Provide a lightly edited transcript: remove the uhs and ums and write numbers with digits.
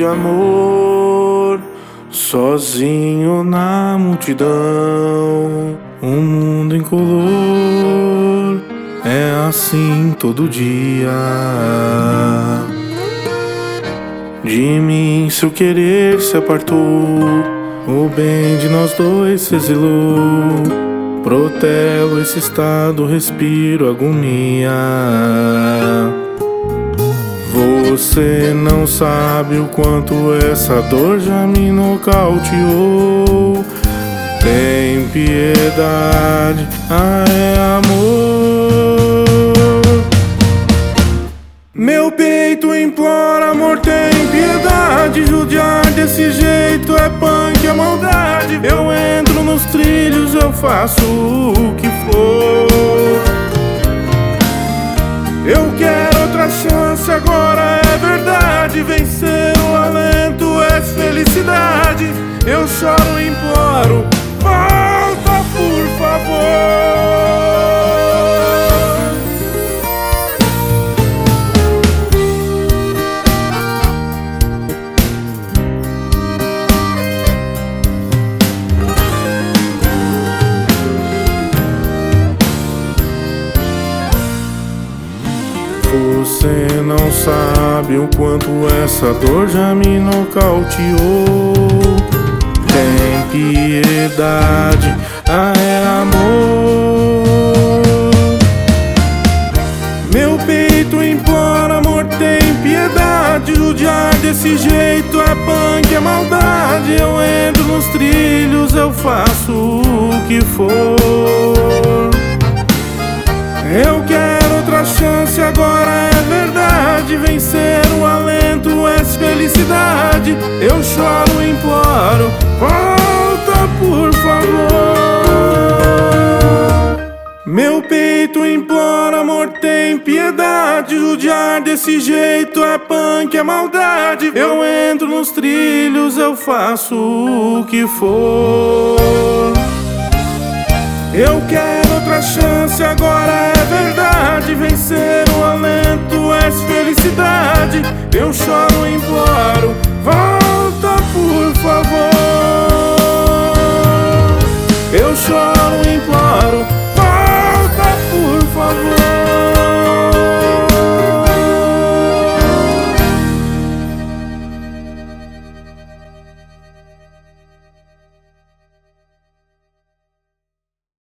amor, sozinho na multidão. Um mundo incolor, é assim todo dia. De mim seu querer se apartou, o bem de nós dois se exilou. Protelo esse estado, respiro agonia. Você não sabe o quanto essa dor já me nocauteou. Tem piedade, é amor. Meu peito implora, amor, tem piedade. Judiar desse jeito é punk, é maldade. Eu entro nos trilhos, eu faço o que for. Eu quero outra chance, agora é verdade. Vencer o alento é felicidade. Eu choro e imploro, volta por favor. Você não sabe o quanto essa dor já me nocauteou. Tem piedade, é amor. Meu peito implora, amor, tem piedade. Judiar desse jeito é punk, é maldade. Eu entro nos trilhos, eu faço o que for. Eu quero outra chance, agora é verdade. Vencer o alento é felicidade. Eu choro e imploro, volta por favor. Meu peito implora, amor, tem piedade. Judiar desse jeito é punk, é maldade. Eu entro nos trilhos, eu faço o que for. Eu quero outra chance, agora é verdade. Vencer o alento é felicidade. Eu choro e imploro, vai.